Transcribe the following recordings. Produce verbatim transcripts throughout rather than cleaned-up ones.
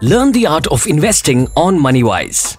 Learn the art of investing on MoneyWise.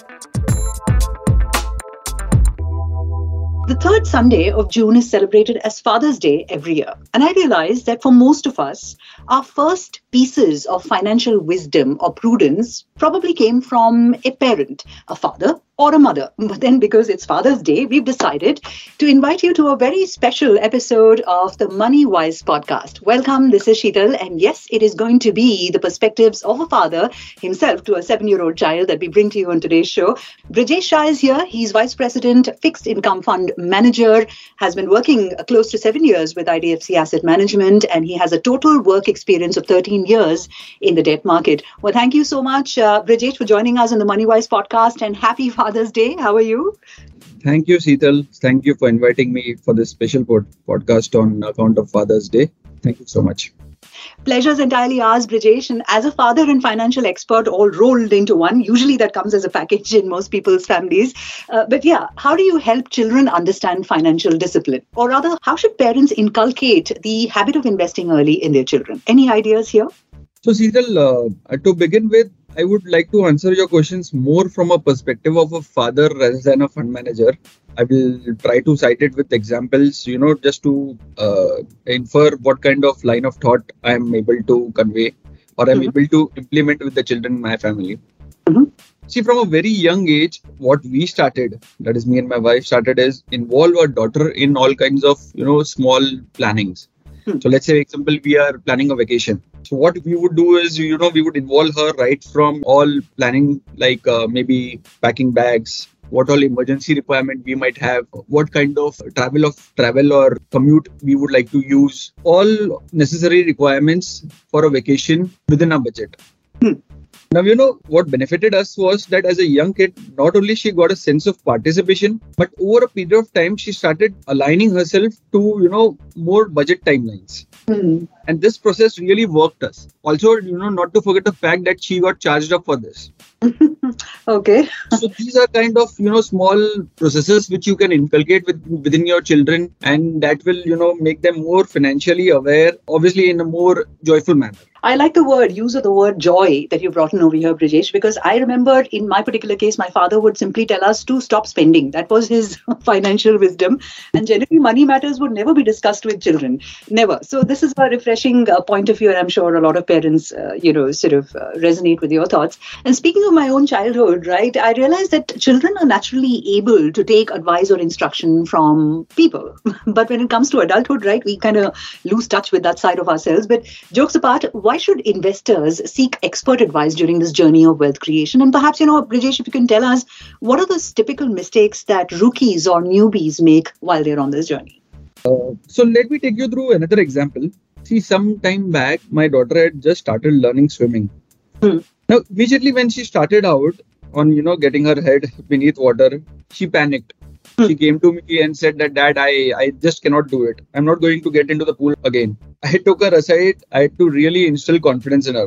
The third Sunday of June is celebrated as Father's Day every year. And I realize that for most of us, our first pieces of financial wisdom or prudence probably came from a parent, a father or a mother. But then because it's Father's Day, we've decided to invite you to a very special episode of the MoneyWise podcast. Welcome, this is Sheetal. And yes, it is going to be the perspectives of a father himself to a seven-year-old child that we bring to you on today's show. Brijesh Shah is here. He's Vice President, Fixed Income Fund Manager, has been working close to seven years with I D F C Asset Management, and he has a total work experience of thirteen years in the debt market. Well, thank you so much, uh, Brijesh, for joining us on the MoneyWise podcast, and happy Father's Day. How are you? Thank you, Sheetal. Thank you for inviting me for this special pod- podcast on account of Father's Day. Thank you so much. Pleasure's entirely ours, Brijesh. And as a father and financial expert all rolled into one, usually that comes as a package in most people's families. Uh, but yeah, how do you help children understand financial discipline? Or rather, how should parents inculcate the habit of investing early in their children? Any ideas here? So, Sheetal, uh, to begin with, I would like to answer your questions more from a perspective of a father rather than a fund manager. I will try to cite it with examples, you know, just to uh, infer what kind of line of thought I am able to convey or I'm mm-hmm. able to implement with the children in my family. Mm-hmm. See, from a very young age, what we started, that is me and my wife started, is involve our daughter in all kinds of, you know, small plannings. Hmm. So let's say, for example, we are planning a vacation. So what we would do is, you know, we would involve her right from all planning, like uh, maybe packing bags, what all emergency requirement we might have, what kind of travel of travel or commute we would like to use, all necessary requirements for a vacation within our budget. Hmm. Now, you know, what benefited us was that as a young kid, not only she got a sense of participation, but over a period of time, she started aligning herself to, you know, more budget timelines. Mm. And this process really worked us. Also, you know, not to forget the fact that she got charged up for this. Okay. So these are kind of, you know, small processes which you can inculcate with, within your children, and that will, you know, make them more financially aware, obviously in a more joyful manner. I like the word, use of the word joy that you've brought in over here, Brijesh, because I remember in my particular case, my father would simply tell us to stop spending. That was his financial wisdom. And generally, money matters would never be discussed with children. Never. So this is a refreshing uh, point of view. And I'm sure a lot of parents, uh, you know, sort of uh, resonate with your thoughts. And speaking of my own childhood, right, I realized that children are naturally able to take advice or instruction from people. But when it comes to adulthood, right, we kind of lose touch with that side of ourselves. But jokes apart, why should investors seek expert advice during this journey of wealth creation? And perhaps, you know, Brijesh, if you can tell us, what are the typical mistakes that rookies or newbies make while they're on this journey? Uh, so let me take you through another example. See, some time back, my daughter had just started learning swimming. Hmm. Now, immediately when she started out on, you know, getting her head beneath water, she panicked. Hmm. She came to me and said that, Dad, I, I just cannot do it. I'm not going to get into the pool again. I took her aside. I had to really instill confidence in her.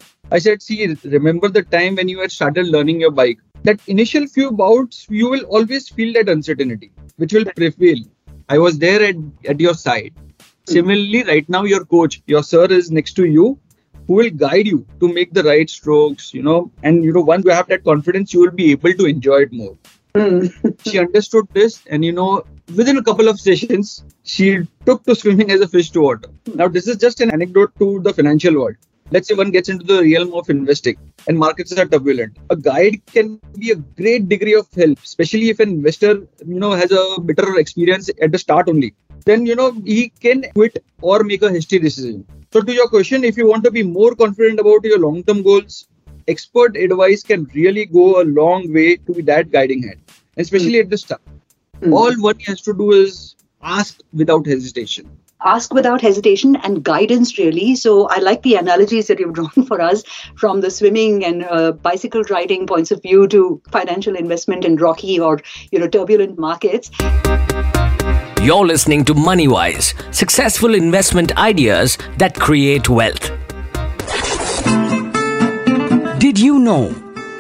I said, see, remember the time when you had started learning your bike? That initial few bouts, you will always feel that uncertainty, which will prevail. I was there at, at your side. Similarly, right now, your coach, your sir is next to you, who will guide you to make the right strokes, you know, and, you know, once you have that confidence, you will be able to enjoy it more. She understood this, and, you know, within a couple of sessions, she took to swimming as a fish to water. Now, this is just an anecdote to the financial world. Let's say one gets into the realm of investing and markets are turbulent. A guide can be a great degree of help, especially if an investor, you know, has a better experience at the start only. Then, you know, he can quit or make a hasty decision. So to your question, if you want to be more confident about your long-term goals, expert advice can really go a long way to be that guiding hand, especially mm. at the start. Mm. All one has to do is ask without hesitation. Ask without hesitation and guidance, really. So I like the analogies that you've drawn for us from the swimming and uh, bicycle riding points of view to financial investment in rocky or, you know, turbulent markets. You're listening to MoneyWise, successful investment ideas that create wealth. Did you know?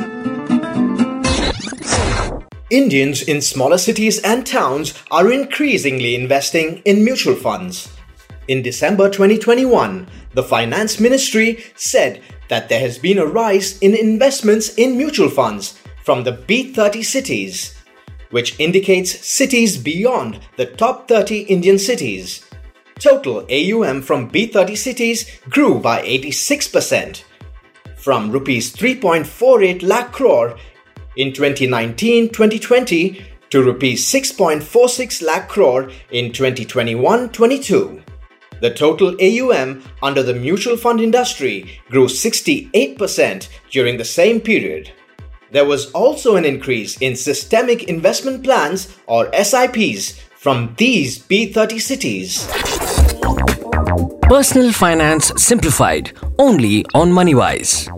Indians in smaller cities and towns are increasingly investing in mutual funds. In December twenty twenty-one, the Finance Ministry said that there has been a rise in investments in mutual funds from the B thirty cities, which indicates cities beyond the top thirty Indian cities. Total A U M from B thirty cities grew by eighty-six percent, from rupees three point four eight lakh crore in twenty nineteen twenty twenty to rupees six point four six lakh crore in twenty twenty-one twenty-two. The total A U M under the mutual fund industry grew sixty-eight percent during the same period. There was also an increase in systemic investment plans or S I Ps from these B thirty cities. Personal Finance Simplified, only on MoneyWise.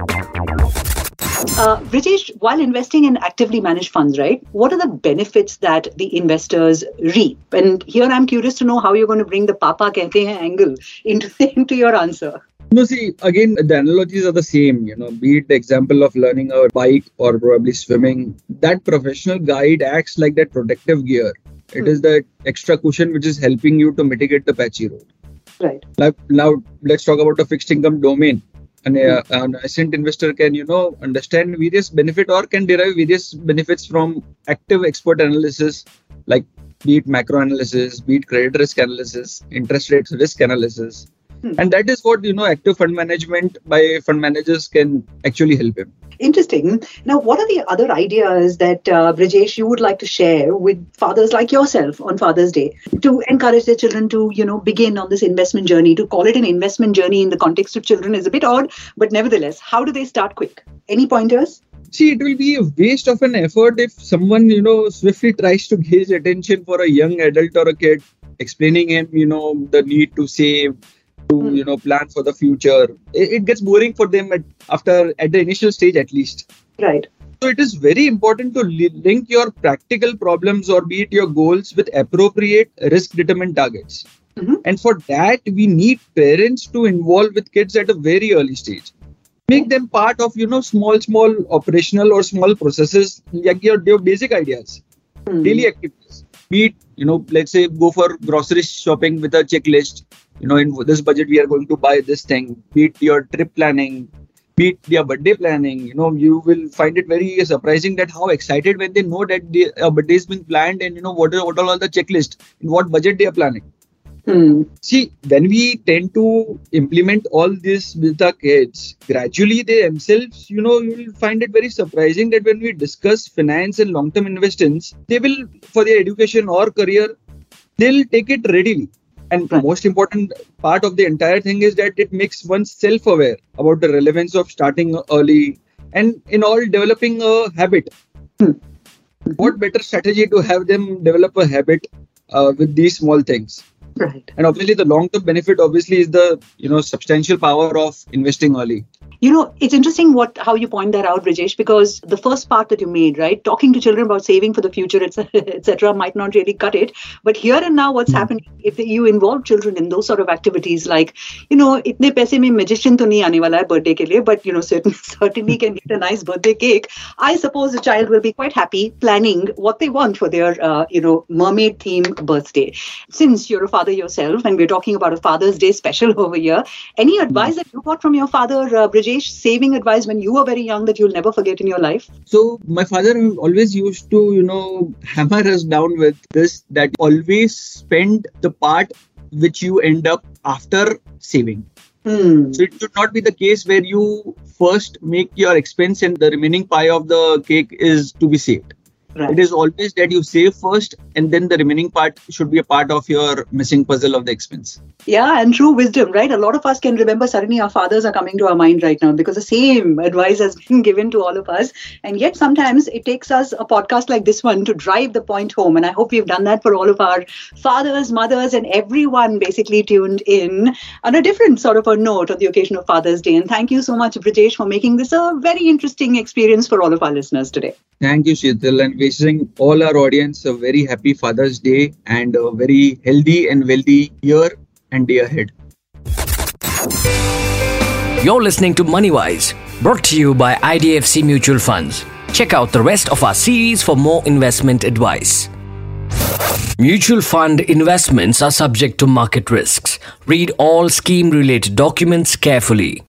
Uh, Brijesh, while investing in actively managed funds, right, what are the benefits that the investors reap? And here I'm curious to know how you're going to bring the Papa Kehte Hain angle into, into your answer. No, see, again, the analogies are the same, you know, be it the example of learning a bike or probably swimming. That professional guide acts like that protective gear. It hmm. is that extra cushion which is helping you to mitigate the patchy road. Right. Now, now let's talk about the fixed income domain. And uh, an ascent investor can, you know, understand various benefit or can derive various benefits from active expert analysis, like be it macro analysis, be it credit risk analysis, interest rate risk analysis. Hmm. And that is what, you know, active fund management by fund managers can actually help him. Interesting. Now, what are the other ideas that, uh, Brijesh, you would like to share with fathers like yourself on Father's Day to encourage their children to, you know, begin on this investment journey? To call it an investment journey in the context of children is a bit odd, but nevertheless, how do they start quick? Any pointers? See, it will be a waste of an effort if someone, you know, swiftly tries to gauge attention for a young adult or a kid, explaining him, you know, the need to save, to, you know, plan for the future. It, it gets boring for them at, after at the initial stage at least. Right. So it is very important to li- link your practical problems or be it your goals with appropriate risk determined targets. Mm-hmm. And for that, we need parents to involve with kids at a very early stage. Make them part of, you know, small, small operational or small processes, like your, your basic ideas, mm-hmm. daily activities. Be it, you know, let's say go for grocery shopping with a checklist. You know, in this budget, we are going to buy this thing. Be it your trip planning, be it your birthday planning. You know, you will find it very surprising that how excited when they know that the uh, birthday is being planned and, you know, what are, what are all the checklist, in what budget they are planning. Hmm. See, when we tend to implement all this with our kids, gradually they themselves, you know, you will find it very surprising that when we discuss finance and long-term investments, they will, for their education or career, they'll take it readily. And the most important part of the entire thing is that it makes one self-aware about the relevance of starting early and in all developing a habit. Hmm. What better strategy to have them develop a habit uh, with these small things? Right. And obviously the long-term benefit obviously is the, you know, substantial power of investing early. You know, it's interesting what how you point that out, Brijesh, because the first part that you made, right, talking to children about saving for the future, et cetera, might not really cut it. But here and now, what's mm-hmm. happening, if you involve children in those sort of activities, like, you know, itne paise mein magician to nahi aane wala hai birthday ke liye, but, you know, certainly, certainly can get a nice birthday cake. I suppose the child will be quite happy planning what they want for their, uh, you know, mermaid theme birthday. Since you're a father yourself, and we're talking about a Father's Day special over here, any advice mm-hmm. that you got from your father, uh, Brijesh? Saving advice when you were very young that you'll never forget in your life? So my father always used to, you know, hammer us down with this, that always spend the part which you end up after saving. Hmm. So it should not be the case where you first make your expense and the remaining pie of the cake is to be saved. Right. It is always that you save first and then the remaining part should be a part of your missing puzzle of the expense. Yeah, and true wisdom, right? A lot of us can remember suddenly our fathers are coming to our mind right now because the same advice has been given to all of us. And yet sometimes it takes us a podcast like this one to drive the point home. And I hope we've done that for all of our fathers, mothers, and everyone basically tuned in on a different sort of a note on the occasion of Father's Day. And thank you so much, Brijesh, for making this a very interesting experience for all of our listeners today. Thank you, Sheetal, and wishing all our audience a very happy Father's Day and a very healthy and wealthy year and day ahead. You're listening to MoneyWise, brought to you by I D F C Mutual Funds. Check out the rest of our series for more investment advice. Mutual fund investments are subject to market risks. Read all scheme-related documents carefully.